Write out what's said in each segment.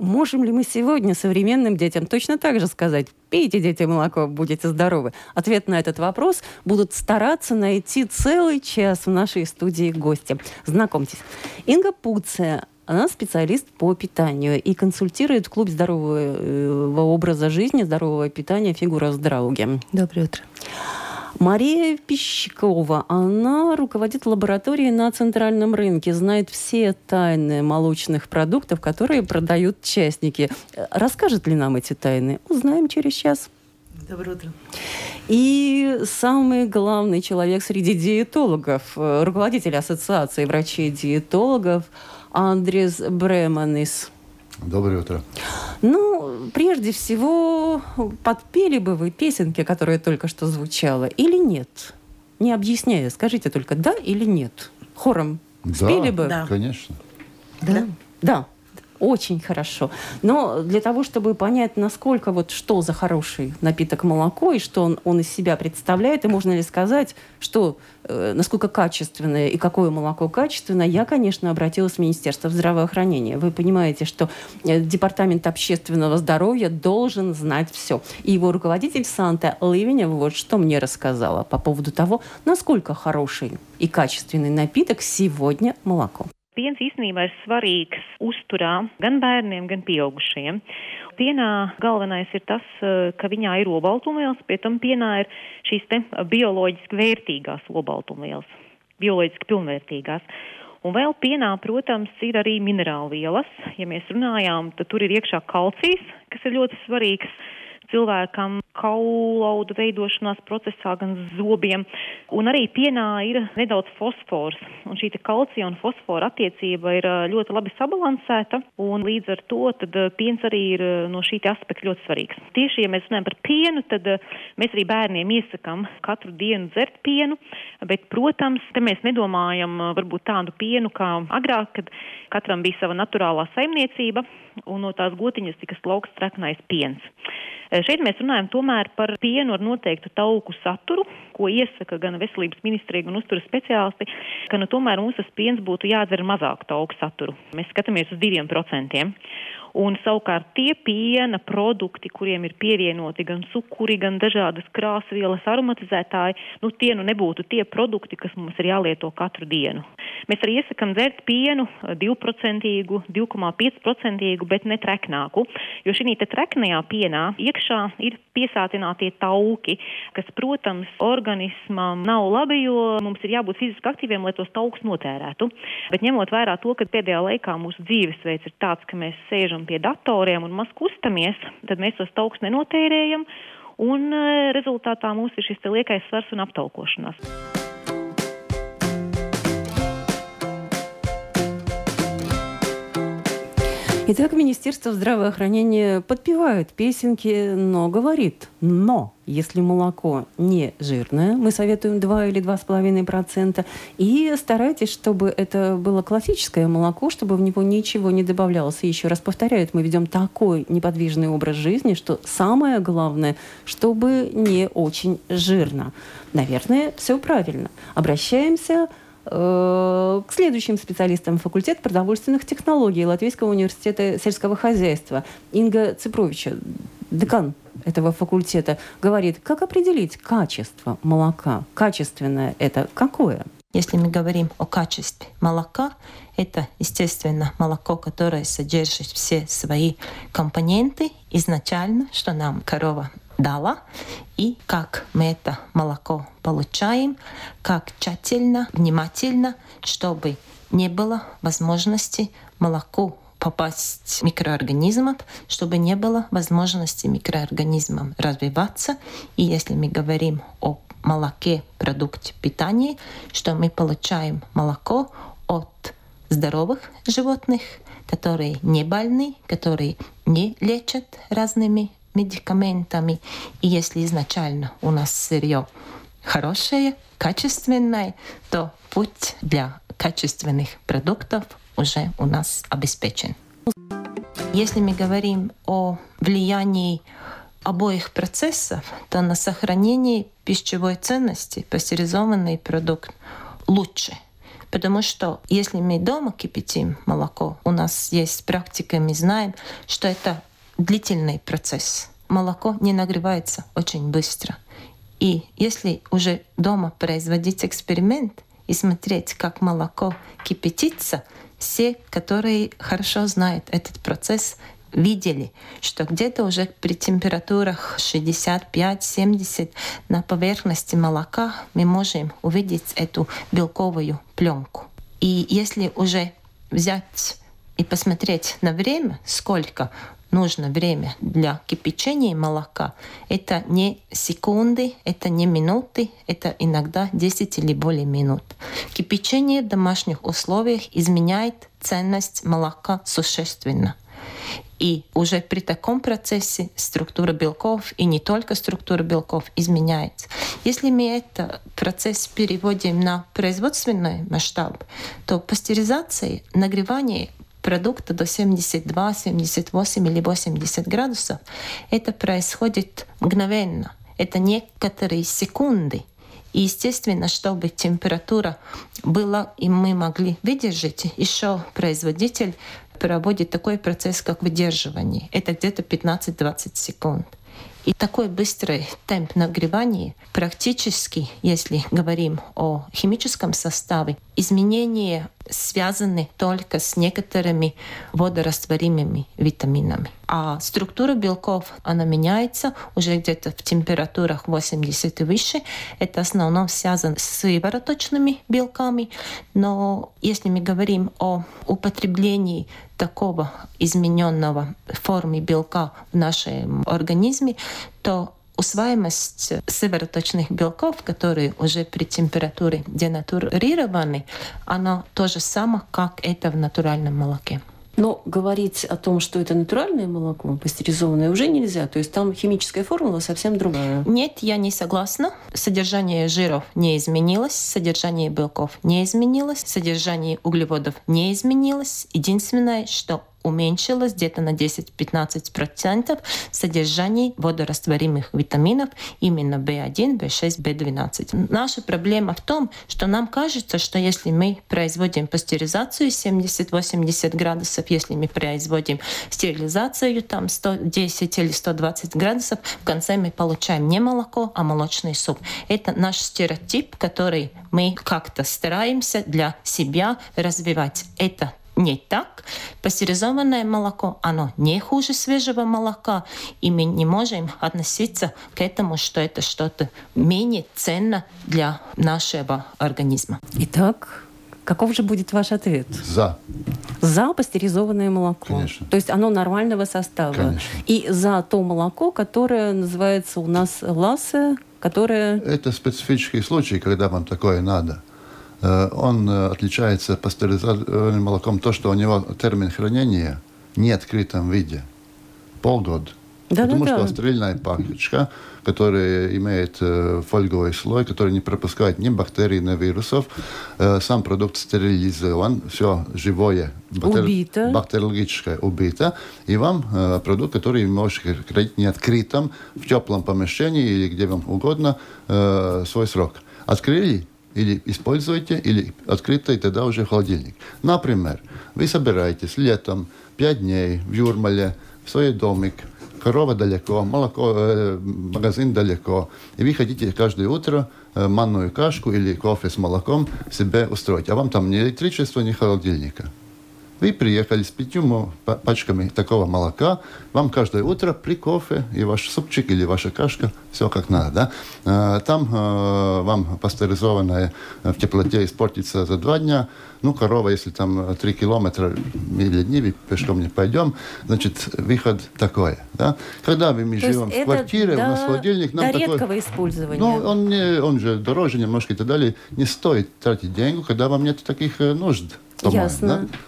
можем ли мы сегодня современным детям точно так же сказать: пейте, дети, молоко, будете здоровы? Ответ на этот вопрос будут стараться найти целый час в нашей студии гости. Знакомьтесь. Инга Пуция. Она специалист по питанию и консультирует клуб здорового образа жизни, здорового питания «Фигура здравуги». Доброе утро. Мария Пищикова, она руководит лабораторией на центральном рынке, знает все тайны молочных продуктов, которые продают частники. Расскажет ли нам эти тайны? Узнаем через час. Доброе утро. И самый главный человек среди диетологов, руководитель Ассоциации врачей-диетологов Андрис Бреманис. Доброе утро. Прежде всего, подпели бы вы песенки, которые только что звучала, или нет? Не объясняя, скажите только да или нет. Хором спели бы? Да, конечно. Да. Очень хорошо. Но для того, чтобы понять, насколько что за хороший напиток молоко и что он из себя представляет, и можно ли сказать, что насколько качественное и какое молоко качественное, я, конечно, обратилась в Министерство здравоохранения. Вы понимаете, что Департамент общественного здоровья должен знать все. И его руководитель Санта Ливеня вот что мне рассказала по поводу того, насколько хороший и качественный напиток сегодня молоко. Piens īstenībā ir svarīgs uzturā gan bērniem, gan pieaugušajiem. Pienā galvenais ir tas, ka viņā ir olbaltumvielas, pie tam pienā ir šīs bioloģiski vērtīgās olbaltumvielas, bioloģiski pilnvērtīgās. Un vēl pienā, protams, ir arī minerālvielas. Ja mēs runājām, tad tur ir iekšā kalcijs, kas ir ļoti svarīgs cilvēkam kaulaudu veidošanās procesā, gan zobiem. Un arī pienā ir nedaudz fosfors. Un šī kalcija un fosfora attiecība ir ļoti labi sabalansēta. Un līdz ar to tad piens arī ir no šī aspekta ļoti svarīgs. Tieši, ja mēs runājam par pienu, tad mēs arī bērniem iesakām katru dienu dzert pienu. Bet, protams, te mēs nedomājam varbūt tādu pienu kā agrāk, kad katram bija sava naturālā saimniecība un no tās gotiņas tika slaukts treknais piens. Šeit mēs runājam tomēr par pienu ar noteiktu tauku saturu, ko iesaka gan veselības ministrija, gan uzturas speciālisti, ka tomēr mums tas piens būtu jādzer mazāku tauku saturu. Mēs skatāmies uz 2%. Un savukārt tie piena produkti, kuriem ir pievienoti gan cukuri, gan dažādas krāsvielas, aromatizētāji, tie nebūtu tie produkti, kas mums ir jālieto katru dienu. Mēs arī iesakam dzert pienu 2%, 2,5%, bet ne treknāku, jo šī treknajā pienā iekšā ir piesātinātie tauki, kas, protams, organismam nav labi, jo mums ir jābūt fiziski aktīviem, lai tos taukus notērētu. Bet ņemot vērā to, ka pēdējā laikā mūsu dzīvesveids ir tāds, ka mēs sēžam pie datoriem un maz kustamies, tad mēs tos taukus nenotērējam, un rezultātā mums ir šis liekais svars un aptaukošanās. Итак, Министерство здравоохранения подпевает песенки, но говорит: но если молоко не жирное, мы советуем 2 или 2,5%, и старайтесь, чтобы это было классическое молоко, чтобы в него ничего не добавлялось. И еще раз повторяю, мы ведем такой неподвижный образ жизни, что самое главное, чтобы не очень жирно. Наверное, все правильно. Обращаемся к следующим специалистам факультета продовольственных технологий Латвийского университета сельского хозяйства. Инга Ципровича, декан этого факультета, говорит, как определить качество молока? Качественное это какое? Если мы говорим о качестве молока, это, естественно, молоко, которое содержит все свои компоненты изначально, что нам корова дала, и как мы это молоко получаем, как тщательно, внимательно, чтобы не было возможности молоку попасть микроорганизмам, чтобы не было возможности микроорганизмам развиваться. И если мы говорим о молоке, продукте питания, что мы получаем молоко от здоровых животных, которые не больны, которые не лечат разными медикаментами. И если изначально у нас сырье хорошее, качественное, то путь для качественных продуктов уже у нас обеспечен. Если мы говорим о влиянии обоих процессов, то на сохранение пищевой ценности пастеризованный продукт лучше, Потому что если мы дома кипятим молоко, у нас есть практика, мы знаем, что это длительный процесс. Молоко не нагревается очень быстро. И если уже дома производить эксперимент и смотреть, как молоко кипятится, все, которые хорошо знают этот процесс, видели, что где-то уже при температурах 65-70 на поверхности молока мы можем увидеть эту белковую пленку. И если уже взять и посмотреть на время, сколько нужно время для кипячения молока, это не секунды, это не минуты, это иногда 10 или более минут. Кипячение в домашних условиях изменяет ценность молока существенно. И уже при таком процессе структура белков, и не только структура белков, изменяется. Если мы этот процесс переводим на производственный масштаб, то пастеризация, нагревание продукта до 72, 78 или 80 градусов, это происходит мгновенно. Это некоторые секунды. И, естественно, чтобы температура была, и мы могли выдержать, еще производитель проводит такой процесс, как выдерживание. Это где-то 15-20 секунд. И такой быстрый темп нагревания практически, если говорим о химическом составе, изменения связаны только с некоторыми водорастворимыми витаминами. А структура белков, она меняется уже где-то в температурах 80 и выше. Это в основном связано с сывороточными белками. Но если мы говорим о употреблении такого измененного формы белка в нашем организме, то усваиваемость сывороточных белков, которые уже при температуре денатурированы, она то же самое, как это в натуральном молоке. Но говорить о том, что это натуральное молоко, пастеризованное, уже нельзя. То есть там химическая формула совсем другая. Нет, я не согласна. Содержание жиров не изменилось, содержание белков не изменилось, содержание углеводов не изменилось. Единственное, что уменьшилось где-то на 10-15% содержание водорастворимых витаминов, именно B1, B6, B12. Наша проблема в том, что нам кажется, что если мы производим пастеризацию 70-80 градусов, если мы производим стерилизацию там 110 или 120 градусов, в конце мы получаем не молоко, а молочный суп. Это наш стереотип, который мы как-то стараемся для себя развивать. Это не так. Пастеризованное молоко, оно не хуже свежего молока, и мы не можем относиться к этому, что это что-то менее ценно для нашего организма. Итак, каков же будет ваш ответ? За. За пастеризованное молоко. Конечно. То есть оно нормального состава. Конечно. И за то молоко, которое называется у нас лассе, которое... Это специфический случай, когда вам такое надо. Он отличается пастеризованным молоком то, что у него термин хранения не в открытом виде. Полгода. Потому что стерильная пакетка, которая имеет фольговый слой, который не пропускает ни бактерий, ни вирусов. Сам продукт стерилизован, все живое, бактериологическое убито. И вам продукт, который вы можете хранить не открытым, в теплом помещении или где вам угодно, свой срок. Открыли или используете, или открыто, и тогда уже в холодильник. Например, вы собираетесь летом 5 дней в Юрмале, в свой домик, корова далеко, молоко, магазин далеко, и вы хотите каждое утро манную кашку или кофе с молоком себе устроить, а вам там ни электричества, ни холодильника. Вы приехали с 5 пачками такого молока, вам каждое утро при кофе и ваш супчик или ваша кашка, все как надо. Да? Там вам пастеризованное в теплоте испортится за 2 дня. Ну, корова, если там 3 километра или дни, пешком не пойдем, значит, выход такой. Да? Когда мы живем в квартире, у нас холодильник, нам такой... редкого использования. Ну, он же дороже немножко и так далее. Не стоит тратить деньги, когда вам нет таких нужд. Ясно. Да?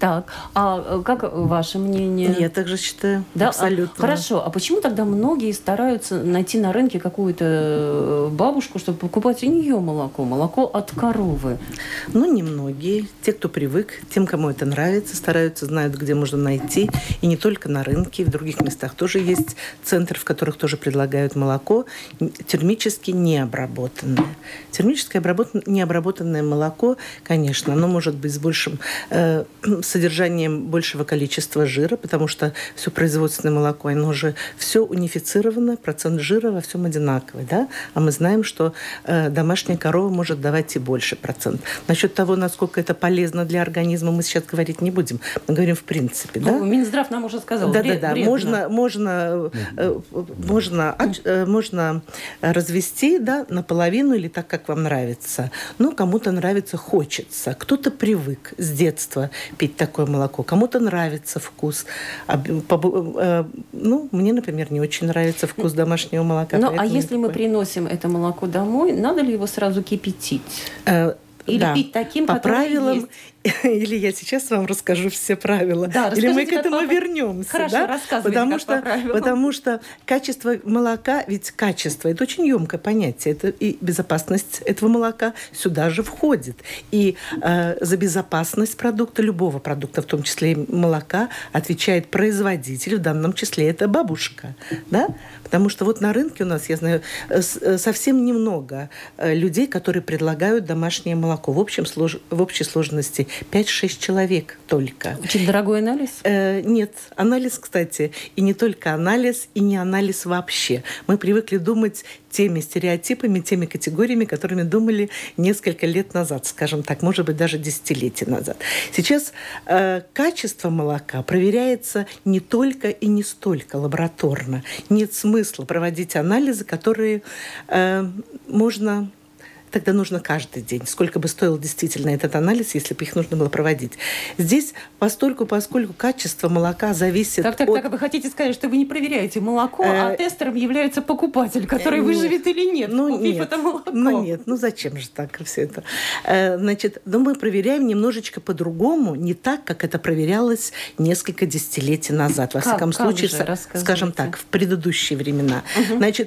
Так, а как ваше мнение? Я также считаю, да? абсолютно. Хорошо, а почему тогда многие стараются найти на рынке какую-то бабушку, чтобы покупать у нее молоко от коровы? Ну, немногие. Те, кто привык, тем, кому это нравится, стараются, знают, где можно найти. И не только на рынке, в других местах тоже есть центры, в которых тоже предлагают молоко термически необработанное. Термически необработанное молоко, конечно, оно может быть с большим содержанием большего количества жира, потому что все производственное молоко, оно же все унифицировано, процент жира во всем одинаковый, да? А мы знаем, что домашняя корова может давать и больше процент. Насчет того, насколько это полезно для организма, мы сейчас говорить не будем. Мы говорим в принципе, да? Ну, Минздрав нам уже сказал. Да. Можно развести, да, наполовину или так, как вам нравится. Ну, кому-то нравится, хочется. Кто-то привык с детства пить такое молоко. Кому-то нравится вкус. Ну, мне, например, не очень нравится вкус домашнего молока. Ну, а если мы приносим это молоко домой, надо ли его сразу кипятить? Или пить таким, по правилам, есть? Или я сейчас вам расскажу все правила, да, или мы к этому вернемся. Хорошо, да? рассказывайте, потому что качество молока, ведь качество – это очень емкое понятие. Это и безопасность этого молока сюда же входит. И за безопасность продукта, любого продукта, в том числе и молока, отвечает производитель, в данном числе это бабушка. Да? Потому что вот на рынке у нас, я знаю, совсем немного людей, которые предлагают домашнее молоко. В общей сложности 5-6 человек только. Очень дорогой анализ? Нет. Анализ, кстати, и не только анализ, и не анализ вообще. Мы привыкли думать теми стереотипами, теми категориями, которыми думали несколько лет назад, скажем так, может быть, даже десятилетия назад. Сейчас качество молока проверяется не только и не столько лабораторно. Нет смысла проводить анализы, которые можно... Тогда нужно каждый день. Сколько бы стоил действительно этот анализ, если бы их нужно было проводить. Здесь, поскольку качество молока зависит от... Так, вы хотите сказать, что вы не проверяете молоко, а тестером является покупатель, который выживет или нет, купив это молоко? Ну зачем же так все это? Значит, мы проверяем немножечко по-другому, не так, как это проверялось несколько десятилетий назад. Во всяком случае, скажем так, в предыдущие времена. Значит,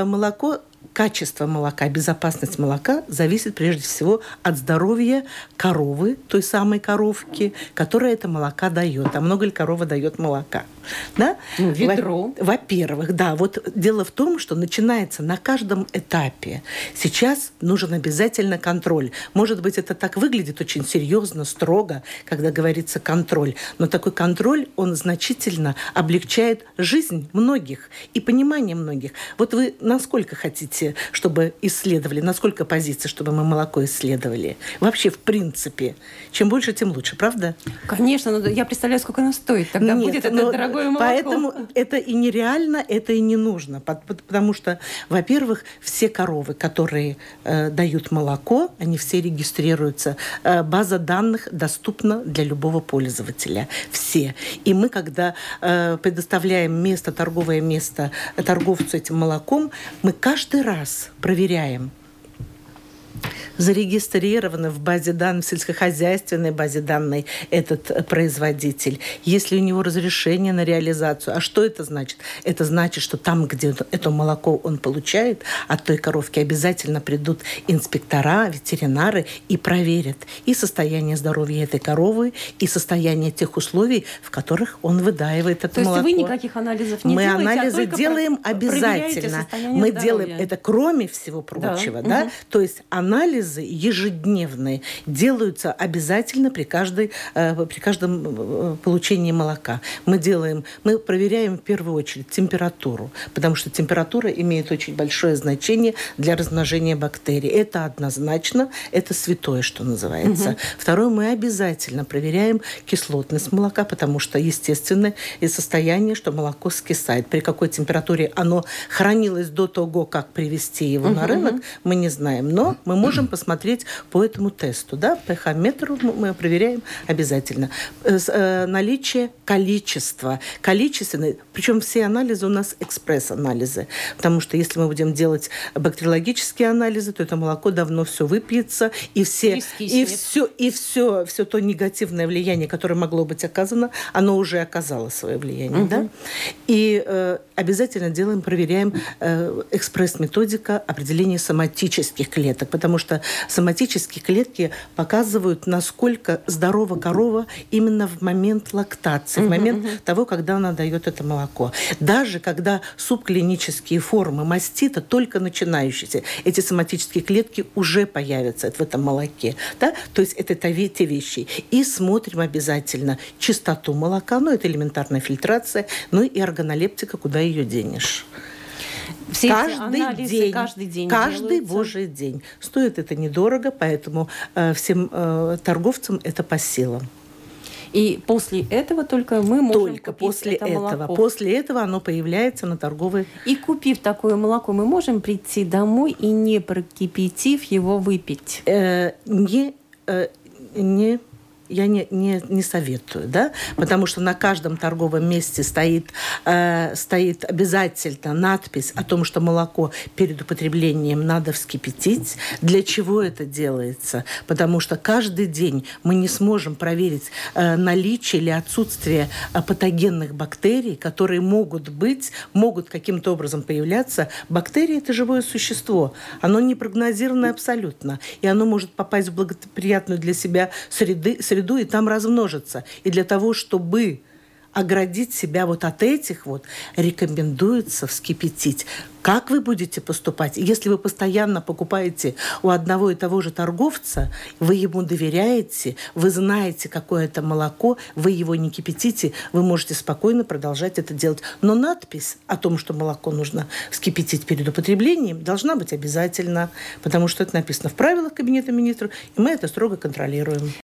качество молока, безопасность молока зависит прежде всего от здоровья коровы, той самой коровки, которая это молоко дает. А много ли корова дает молока? Да? Ведро. Во-первых, да. Вот дело в том, что начинается на каждом этапе. Сейчас нужен обязательно контроль. Может быть, это так выглядит очень серьезно, строго, когда говорится контроль. Но такой контроль, он значительно облегчает жизнь многих и понимание многих. Вот вы насколько хотите, чтобы исследовали, насколько позиций, чтобы мы молоко исследовали? Вообще, в принципе. Чем больше, тем лучше, правда? Конечно, но я представляю, сколько оно стоит. Тогда будет это дорогое молоко. Поэтому это и нереально, это и не нужно. Потому что, во-первых, все коровы, которые дают молоко, они все регистрируются. База данных доступна для любого пользователя. Все. И мы, когда предоставляем торговое место торговцу этим молоком, мы каждый раз проверяем, зарегистрированы в базе данных, в сельскохозяйственной базе данных этот производитель, есть ли у него разрешение на реализацию. А что это значит? Это значит, что там, где это молоко он получает, от той коровки обязательно придут инспектора, ветеринары и проверят и состояние здоровья этой коровы, и состояние тех условий, в которых он выдаивает это молоко. То есть вы никаких анализов не делаете? Мы анализы делаем обязательно. Мы делаем это кроме всего прочего. Да? То есть анализы ежедневные делаются обязательно при каждом получении молока. Мы проверяем в первую очередь температуру, потому что температура имеет очень большое значение для размножения бактерий. Это однозначно, это святое, что называется. Второе, мы обязательно проверяем кислотность молока, потому что естественное состояние, что молоко скисает. При какой температуре оно хранилось до того, как привезти его на рынок, мы не знаем. Но мы можем посмотреть по этому тесту, да, pH-метру мы проверяем обязательно. Наличие количества, количественное, причем все анализы у нас экспресс-анализы, потому что если мы будем делать бактериологические анализы, то это молоко давно все выпьется, и все то негативное влияние, которое могло быть оказано, оно уже оказало свое влияние, да? И обязательно проверяем экспресс-методика определения соматических клеток, потому что соматические клетки показывают, насколько здорова корова именно в момент лактации, в момент того, когда она дает это молоко. Даже когда субклинические формы мастита только начинающиеся, эти соматические клетки уже появятся в этом молоке. Да? То есть это те вещи. И смотрим обязательно чистоту молока, это элементарная фильтрация, и органолептика, куда ее денешь. Все каждый день каждый божий день. Стоит это недорого, поэтому всем торговцам это по силам. И после этого только мы можем купить это молоко. После этого оно появляется на торговой... И купив такое молоко, мы можем прийти домой и, не прокипятив его, выпить? Я не советую, да, потому что на каждом торговом месте стоит обязательно надпись о том, что молоко перед употреблением надо вскипятить. Для чего это делается? Потому что каждый день мы не сможем проверить наличие или отсутствие патогенных бактерий, которые могут каким-то образом появляться. Бактерия – это живое существо. Оно непрогнозированное абсолютно. И оно может попасть в благоприятную для себя среду и там размножиться. И для того, чтобы оградить себя от этих рекомендуется вскипятить. Как вы будете поступать? Если вы постоянно покупаете у одного и того же торговца, вы ему доверяете, вы знаете, какое это молоко, вы его не кипятите, вы можете спокойно продолжать это делать. Но надпись о том, что молоко нужно вскипятить перед употреблением, должна быть обязательно, потому что это написано в правилах Кабинета министров, и мы это строго контролируем.